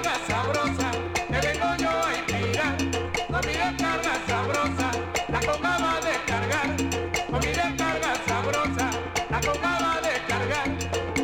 carga sabrosa, me vengo yo a inspirar. Con mi descarga sabrosa, la conga va a descargar. Con mi descarga sabrosa, la conga va a descargar.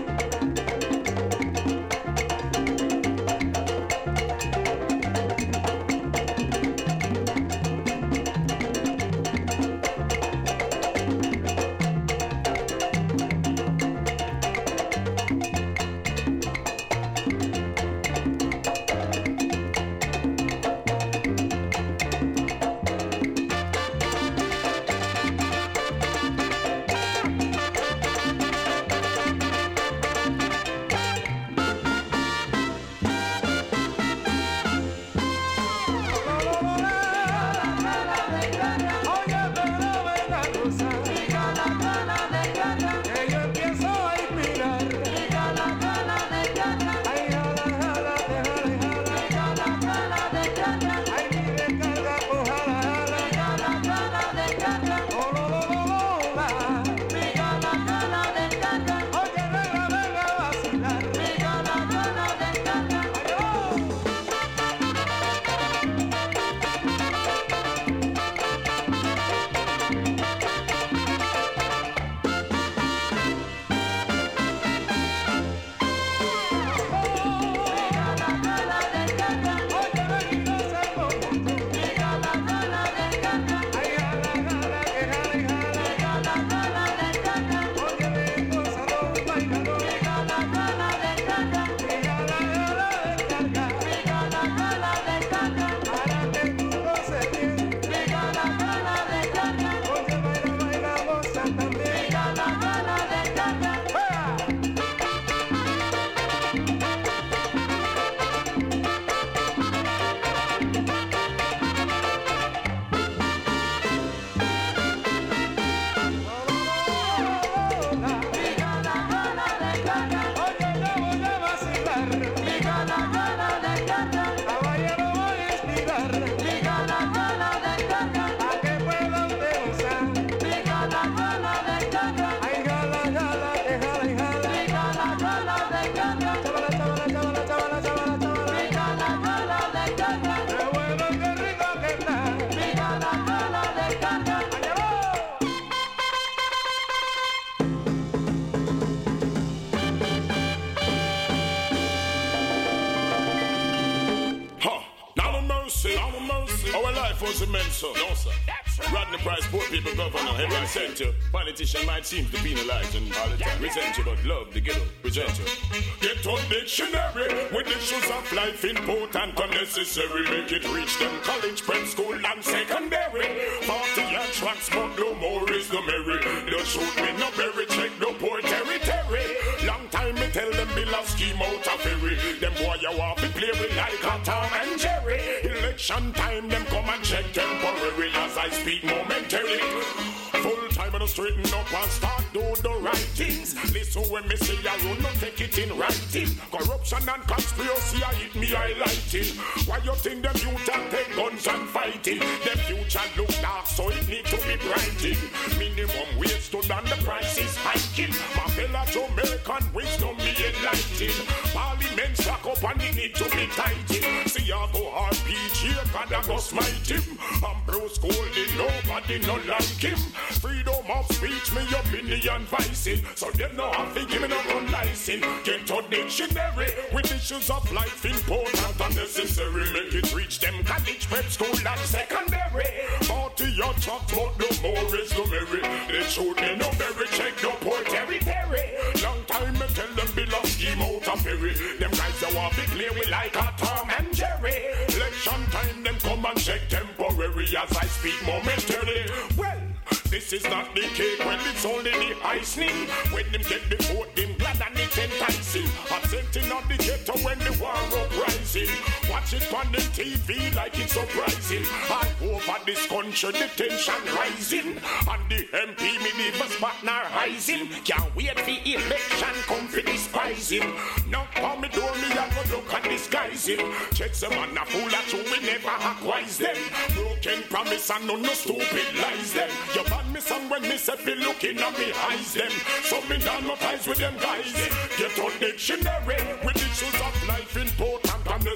Was immense, no sir. Rodney Price, poor people governor, heaven sent you. Politician might seem to penalize and all the time resent you, but love the ghetto, present you. Get on dictionary with issues of life important and necessary. Make it reach them college, prep school and secondary. 40 year tracks, but no more is the merry. Don't shoot me no berry, check no poor territory. Long time me tell them Bill a scheme out of ferry. Them boy you want to play with like a Tom and Jerry. Election time them come and check temporary as I speak momentarily. Full time and straighten up and start do the right things. Listen when me say I will not take it in writing. Corruption and conspiracy I hit me highlighting. Why you think them youth and take guns and fighting? Them future look dark so it need to be brighting. Minimum wage stood and the price is hiking. My fellow Jamaican wisdom me enlightened. Parliament stack up and it need to be tightened. See I go RPG God I go smite him. I'm Bruce Goldie nobody no like him. Freedom of speech me opinion vicing. So them no have to give me no gun license. Get to dictionary with issues of life important and necessary. Make it reach them college, prep school and secondary. 40 your truck but no more is no merry. They shoot me no berry, check no poor territory. Long time me tell them Bill of scheme out of ferry. Them guys that want to play with like a Tom and Jerry. Election time them come and check temporary as I speak momentarily. Well, this is not the cake when it's only the icing. When them get the vote, them glad and it's enticing. Absenting on the ghetto when the war uprising. Watch it on the TV like it's surprising. All over this country the tension rising. And the MP me never spot nor rising. Can't wait for election come for despising. Knock on me door me I go look and disguise him. Check some man a fool at you we never acquise them. Broken promise and no stupid lies them. You ban me some when me say be looking at me eyes them. So me not no ties with them guys. Get on dictionary with issues of life important and necessary.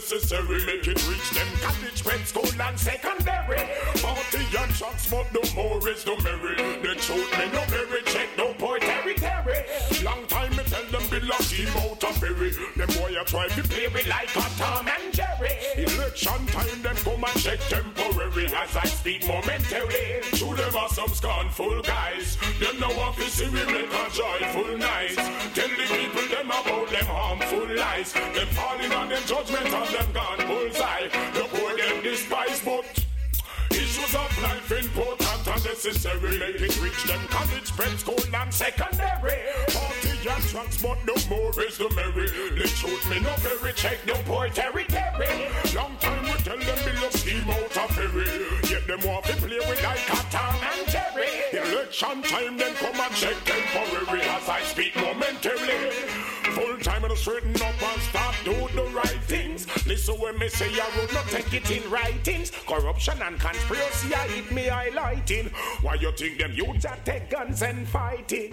unnecessary. Make it reach them college, prep school and secondary. Party and shots, but no more is no merry. The truth me no merry, check no boy territory. Long time me tell them be lucky out of berry. Them boy a try to play me like a Tom and Jerry. Election time them come and check temporary. As I speak momentarily, to them are some scornful guys. Them no want to see we make a joyful night. Tell the people them about them harmful lies. Them falling on them judgment on them gone bullseye. The poor them despise, but issues of life important and necessary. Make it reach them college, prep school and secondary. Party and tracks, but no more is the merry. The truth me no very, check the poor territory. Long time we tell them be a scheme out of ferry. Yet them want to play with like a Tom and Jerry. Election time then come and check temporary. As I speak momentarily, full time and straighten up and start do the right things. Listen when me say I will not take it in writings. Corruption and conspiracy I hit me highlighting. Why you think them youths are take guns and fighting?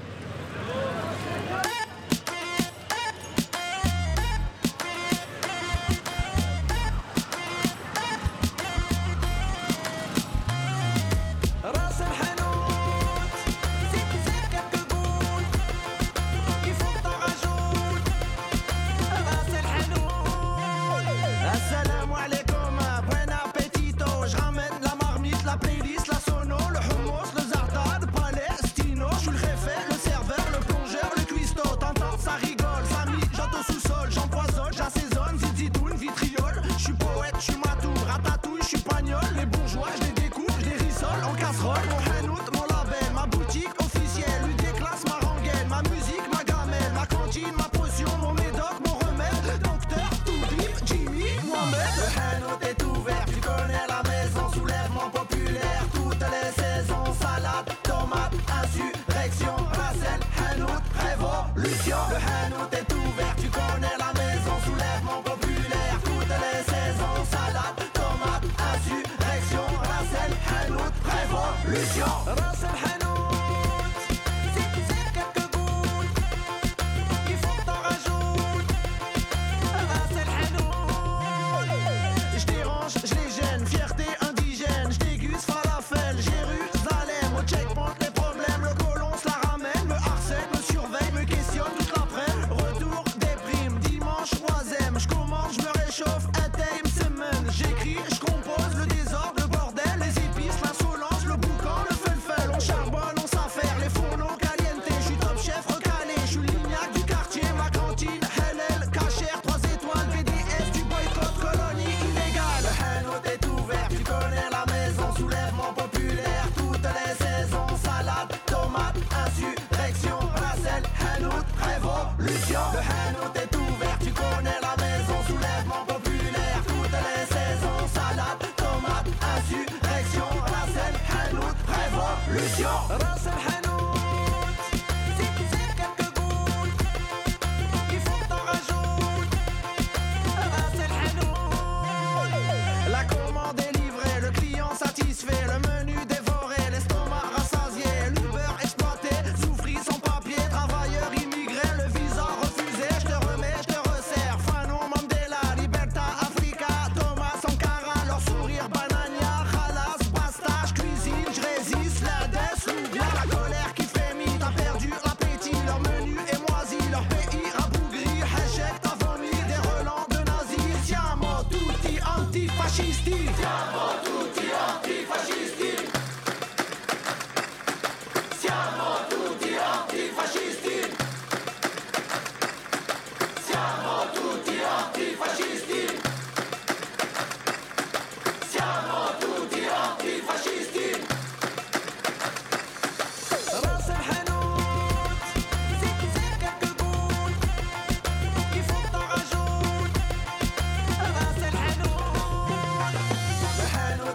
Playlist, la sono, le hummus, le zarda, le palestino. Je suis le réfé, le serveur, le plongeur, le cuistot. T'entends, ça rigole, ça mijote au sous-sol. J'empoisonne, j'assaisonne, zizitoune, vitriol. Je suis poète, je suis matoum, ratatouille, je suis pagnol. Les bourgeois, je les découpe, je les rissole en casserole. Mon hanout, mon label, ma boutique officielle. Lui déclasse ma rengaine, ma musique, ma gamelle, ma cantine, ma potion, mon médoc, mon remède. Docteur, Toubib, Jimmy, Mohamed. Le hanout est ouvert, tu connais la maison, soulèvement populaire. Toutes les saisons, salade, tomate, insurrection, Racel, hanout, révolution. Le hanout est ouvert, tu connais la maison, soulèvement populaire. Toutes les saisons, salade, tomate, insurrection, Racel, hanout, révolution. Racel, hanout, c'est quelques gouttes, il faut que t'en rajoutes. Racel, hanout, je dérange, je les gêne, fierté indigène, je déguste falafel, Jérusalem, au checkpoint les problèmes, le colon se la ramène, me harcèle, me surveille, me questionne toute l'après-midi. Retour des primes, dimanche troisième, je commence, je me réchauffe, intime semaine, j'écris, je compose, le désordre, le bordel, les épices, l'insolence, le boucan, le felfel, on charbonne, on s'affaire, les fourneaux caliente, je suis top chef recalé, je suis lignac du quartier, ma cantine, LL, cachère, 3 étoiles, BDS, du boycott, colonie illégale. Le hanout est ouvert, tu connais la maison, soulèvement populaire, toutes les saisons, salade, tomate, insurrection, Racel, hanout, révolution. Le hanout est ouvert, tu connais la maison, soulèvement populaire, toutes les saisons, salade, tomate, insurrection, Racel, hanout, révolution. Racel, hanout, c'est quelques gouttes, il faut que t'en rajoutes. Racel, hanout, la commande est livrée, le client satisfait, le menu dévoré, l'estomac rassasié, l'Uber exploité, souffri sans papier, travailleur immigré, le visa refusé, je te remets, je te resserre, Fano, Mandela, Liberta, Africa, Thomas, Sankara, leur sourire, Banania, Khalas, Basta, je cuisine, je résiste, l'Indès, l'oublia, la colère qui frémit, t'as perdu l'appétit, leur menu est moisi, leur pays rabougri, Hachek, t'as vomi, des relents de nazis, siamo tutti antifascisti, siamo tutti antifascisti, siamo tutti antifascisti, siamo tutti antifascisti, siamo tutti antifascisti. Racel, hanout, c'est quelques gouttes, il faut que t'en rajoutes. Racel, hanout, le hanout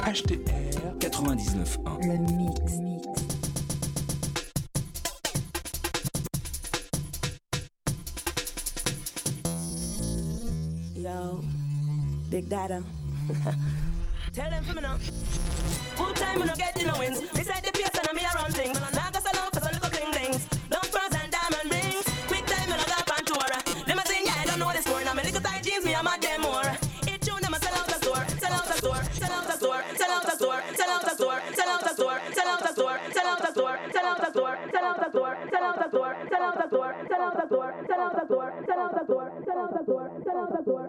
HTR 99.1. Le mix. Yo, Big Dada. Tell them for me now. Full time when I get the wins. This ain't the pace and I'm here run things. But I'm not gonna sell out for some little bling blings. Don't cross and diamond rings. Quick time when I got on tour. Them a sing, yeah, I don't know what it's for. Now my little tight jeans, me, I'm at them more. It tune them a sell out the store. Sell out the store. Sell out the store. Sell out the store. Sell out the store. Sell out the store. Sell out the store. Sell out the store. Sell out the store. Sell out the store. Sell out the store. Sell out the store. Sell out the store. Sell out the store. Sell out the store. Sell out the store. Sell out the store.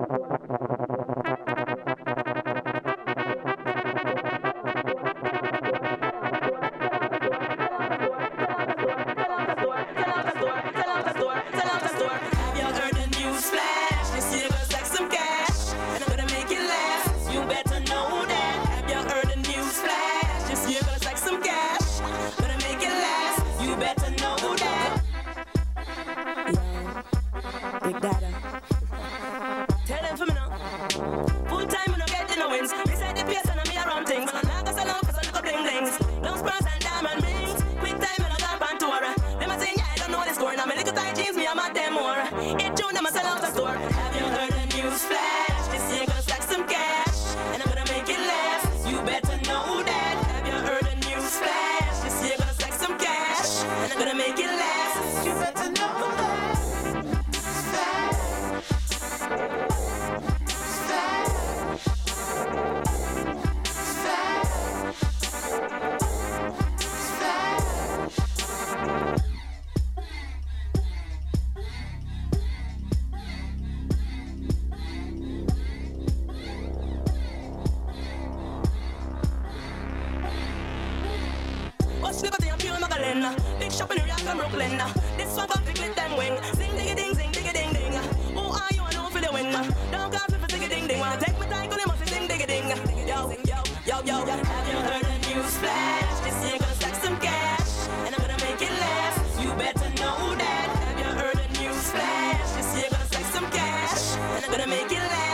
Big Dada. Tell them for me now. Full time when I get the wins. Beside the pace and I'm here around things. But I'm not gonna sell out for some little bling blings. Don't cross and diamond rings. Quick time when I got on tour. Them a sing, yeah, I don't know the score. Now my little tight jeans, me, I'm at them more. It tune them a sell out the store. Have you heard the news flash? This year gonna stack some cash. And I'm gonna make it last. You better know that. Have you heard the news flash? This year gonna stack some cash. And I'm gonna make it last. You better know that. Big shop in New York and Brooklyn. This one come to clip them wing. Sing diggy ding, sing diggy ding ding. Who are you? I know for the win. Don't call me for diggy ding ding. Wanna take my time, gonna must sing diggy ding. Yo, yo, yo, yo. Have you heard the news flash? This year gonna stack some cash, and I'm gonna make it last. You better know that. Have you heard the news flash? This year gonna stack some cash, and I'm gonna make it last.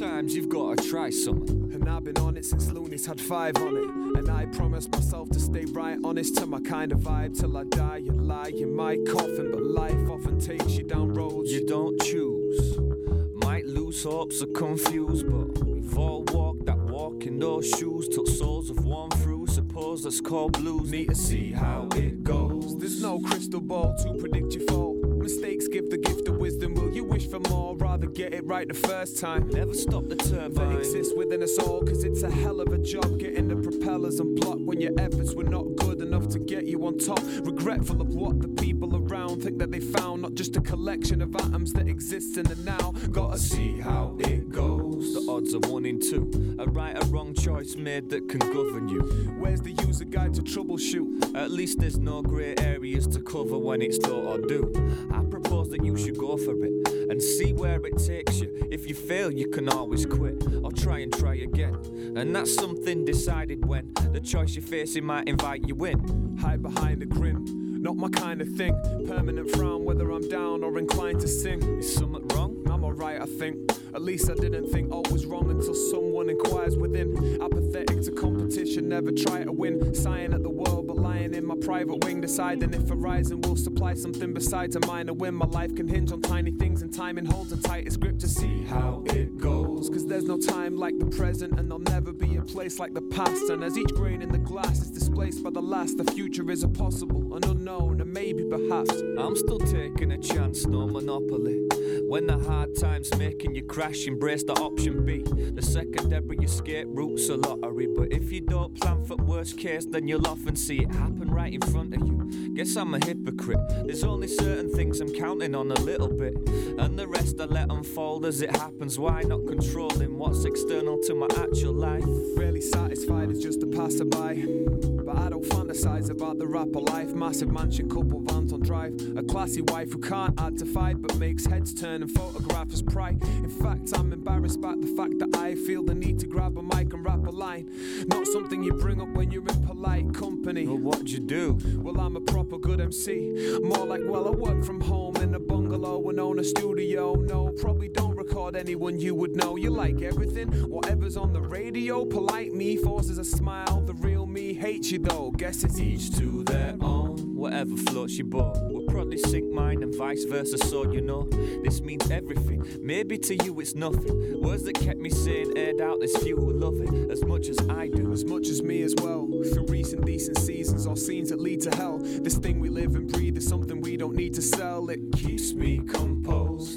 Sometimes you've got to try something. And I've been on it since Looney's had 5 on it. And I promised myself to stay right honest to my kind of vibe. Till I die, you lie in my coffin. But life often takes you down roads you don't choose. Might lose hopes or confused, but we've all walked that walk in those shoes till souls have worn through. Suppose that's called blues. Need to see how it goes. There's no crystal ball to predict your fall. Mistakes give the gift of wisdom. Will you wish for more? Rather get it right the first time. Never stop the turbine that exists within us all. Cause it's a hell of a job getting the propellers unblocked when your efforts were not good enough to get you on top. Regretful of what the people around think that they found. Not just a collection of atoms that exist in the now. Gotta see how it goes. The odds are 1 in 2. A right or wrong choice made that can govern you. Where's the user guide to troubleshoot? At least there's no grey areas to cover when it's don't or do. I propose that you should go for it and see where it takes you. If you fail, you can always quit or try again. And that's something decided when the choice you're facing might invite you in. Hide behind a grin, not my kind of thing. Permanent frown whether I'm down or inclined to sing. Is something wrong? I'm alright, I think. At least I didn't think all was wrong until someone inquires within. Apathetic to competition, never try to win. Sighing at the world, but lying in my private wing. Deciding if horizon will supply something besides a minor win. My life can hinge on tiny things, and timing holds a tightest grip to see how it goes. Cause there's no time like the present, and there'll never be a place like the past. And as each grain in the glass is displaced by the last, the future is a possible, an unknown, and maybe perhaps. I'm still taking a chance, no monopoly. When the hard times making you crash, embrace the option B. The secondary escape route's a lottery. But if you don't plan for worst case, then you'll often see it happen right in front of you. Guess I'm a hypocrite. There's only certain things I'm counting on a little bit, and the rest I let unfold as it happens. Why not controlling what's external to my actual life? Rarely satisfied as just a passerby, but I don't fantasize about the rapper life. Massive mansion, couple vans on drive. A classy wife who can't add to 5 but makes heads turn and photographers pry. In fact, I'm embarrassed by the fact that I feel the need to grab a mic and rap a line. Not something you bring up when you're in polite company. Well, what'd you do? Well, I'm a proper good MC. More like, well, I work from home in a bungalow and own a studio. No, probably don't record anyone you would know. You like everything, whatever's on the radio. Polite me forces a smile. The real me hates you though. Guess it's each to their own. Whatever floats your boat will probably sink mine and vice versa. So you know, this means everything. Maybe to you it's nothing. Words that kept me sane aired out. There's few who love it as much as I do. As much as me as well. Through recent decent seasons or scenes that lead to hell. This thing we live and breathe is something we don't need to sell. It keeps me composed.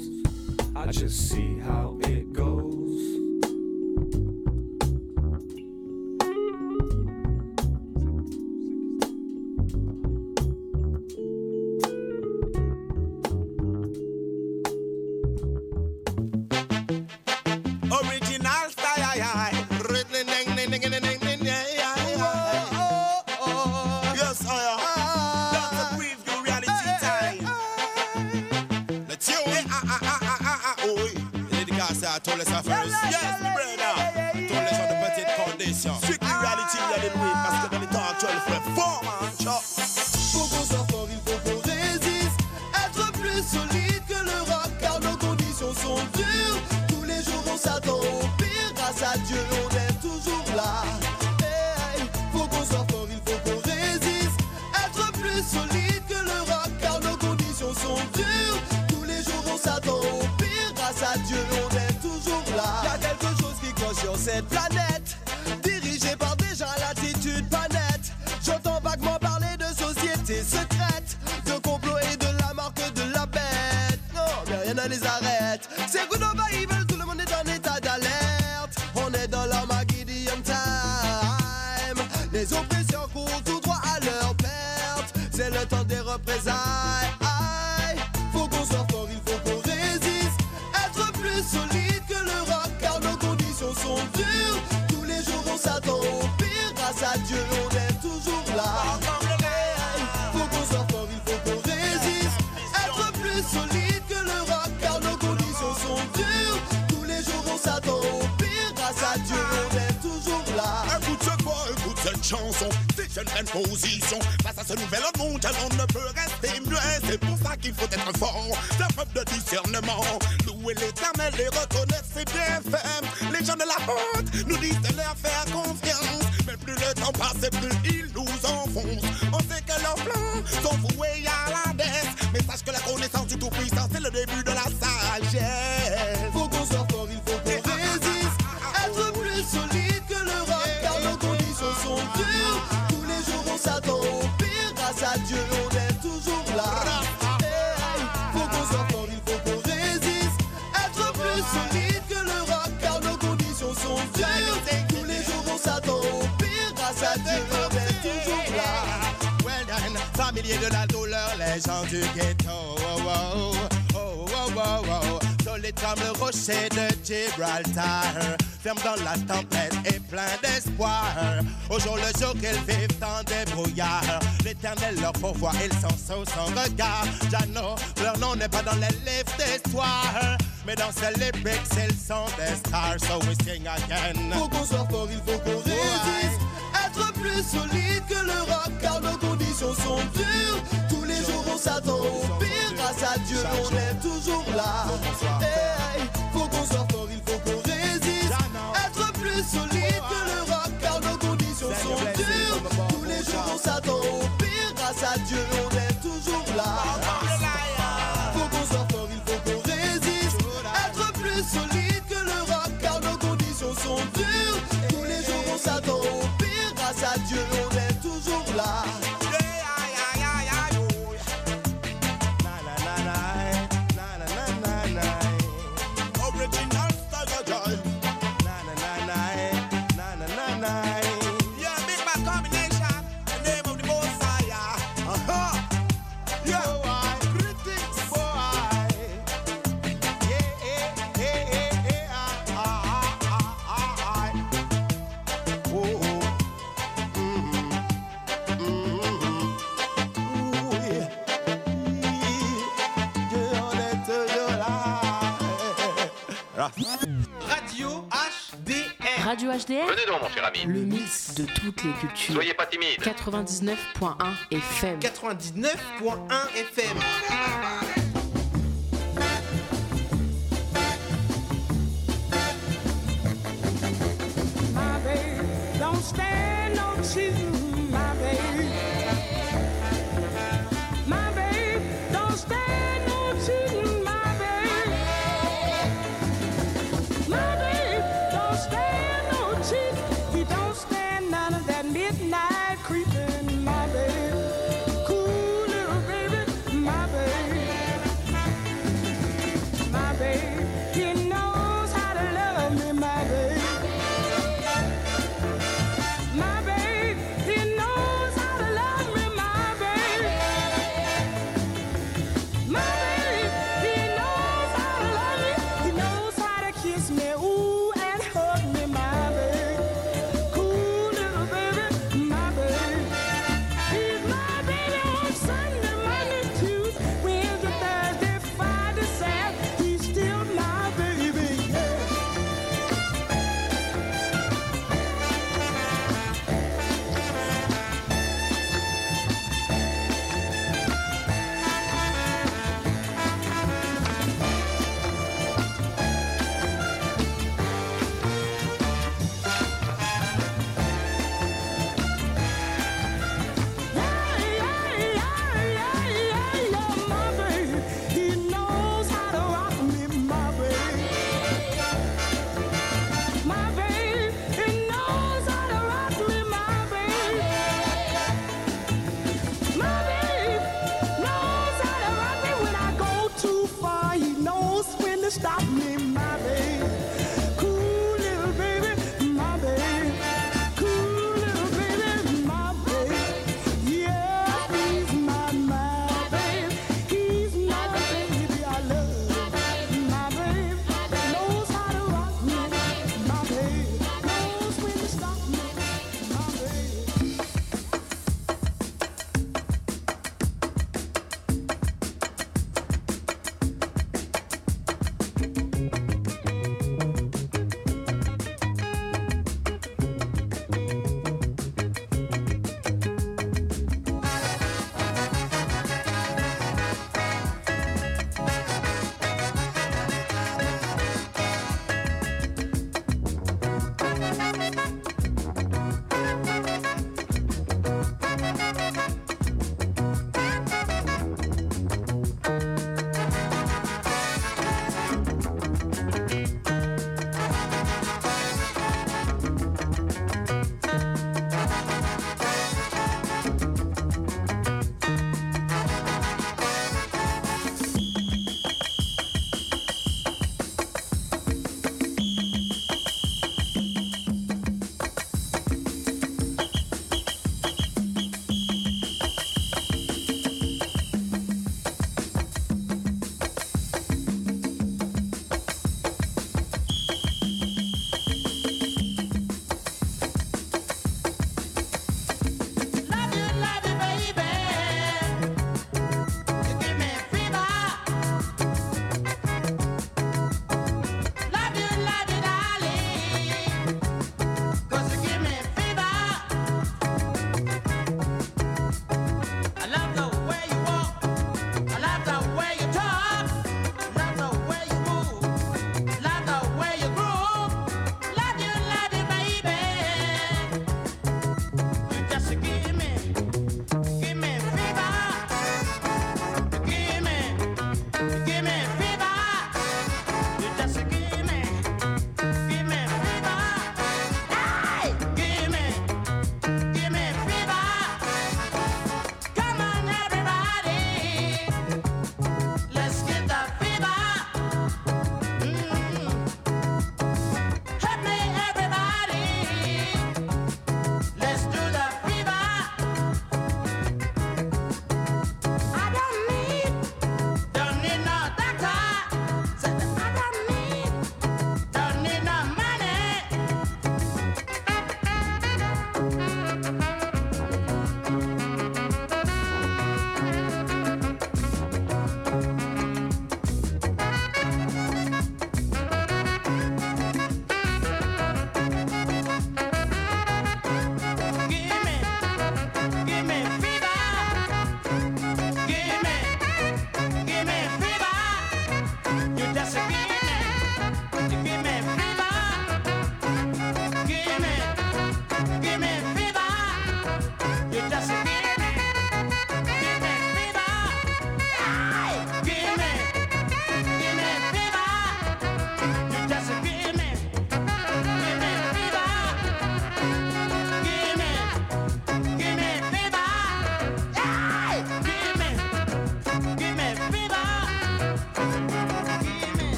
I just see how it goes. Cette planète, dirigée par des gens à l'attitude pas nette. J'entends vaguement parler de sociétés secrètes, de complots et de la marque de la bête. Non, mais rien ne les arrête. Ces good over evil, tout le monde est en état d'alerte. On est dans l'Armageddon time. Les oppressions courent tout droit à leur perte. C'est le temps des représailles. Faut qu'on soit fort, il faut qu'on résiste. Être plus solide que le rock, car nos conditions sont dures. Tous les jours on s'attend au pire. Grâce à Dieu on est toujours là. Faut qu'on soit fort, il faut qu'on résiste. Être plus solide que le rock, car nos conditions sont dures. Tous les jours on s'attend au pire. Grâce à Dieu on est toujours là. Écoute ce quoi, écoute cette chanson. une pleine position. Face à ce nouvel ordre mondial, on ne peut rester muet. C'est pour ça qu'il faut être fort, faire preuve de discernement. Louer l'Éternel et reconnaître ses bienfaits. Les gens de la honte nous disent de leur faire confiance. Mais plus le temps passe et plus ils nous enfoncent. On sait que leurs plans sont voués à la dette. Mais sache que la connaissance du Tout-Puissant, c'est le début de la sagesse. Faut qu'on soit fort, il faut qu'on résiste. Être plus solide que le roc, car nos conditions sont dures. Tous les jours on s'attend au pire. Grâce à Dieu on est toujours là. Hey, faut qu'on soit fort, il faut qu'on résiste. Être plus solide que le roc, car nos conditions sont dures. Tous les jours on s'attend au pire. Grâce à Dieu on est toujours là. Well done, familier de la douleur, les gens du ghetto. Oh, oh, oh, oh, oh, oh. Solide comme le rocher de Gibraltar, ferme dans la tempête et plein d'espoir. Au jour le jour qu'ils vivent dans des brouillards, l'Éternel leur pourvoit, ils s'en sauvent sans regard. Jano, leur nom n'est pas dans les livres d'histoire, mais dans ces lyrics ils sont des stars. So we sing again. Faut qu'on soit fort, il faut qu'on résiste. Être plus solide que le roc, car nos conditions sont dures. Tous les jours on s'attend au pire. Grâce à Dieu on est toujours là. Hey, faut qu'on soit fort, il faut qu'on résiste. Être plus solide que le roc, car nos conditions sont dures. Tous les jours on s'attend au pire. Grâce à Dieu on est toujours là. Faut qu'on soit fort, il faut qu'on résiste. Être plus solide que le roc, car nos conditions sont dures. Tous les jours on s'attend au pire. Grâce à Dieu on est toujours là. Original style joy. Na na na na na na na. Yeah, big bad combination. The name of the Messiah. Yeah, boy. Critics, boy. Yeah. Oh. Radio HDR. Radio HDR. Venez donc mon cher ami. Le mix de toutes les cultures. Soyez pas timide. 99.1 FM. 99.1 FM. My baby, don't stand no cheating, my baby.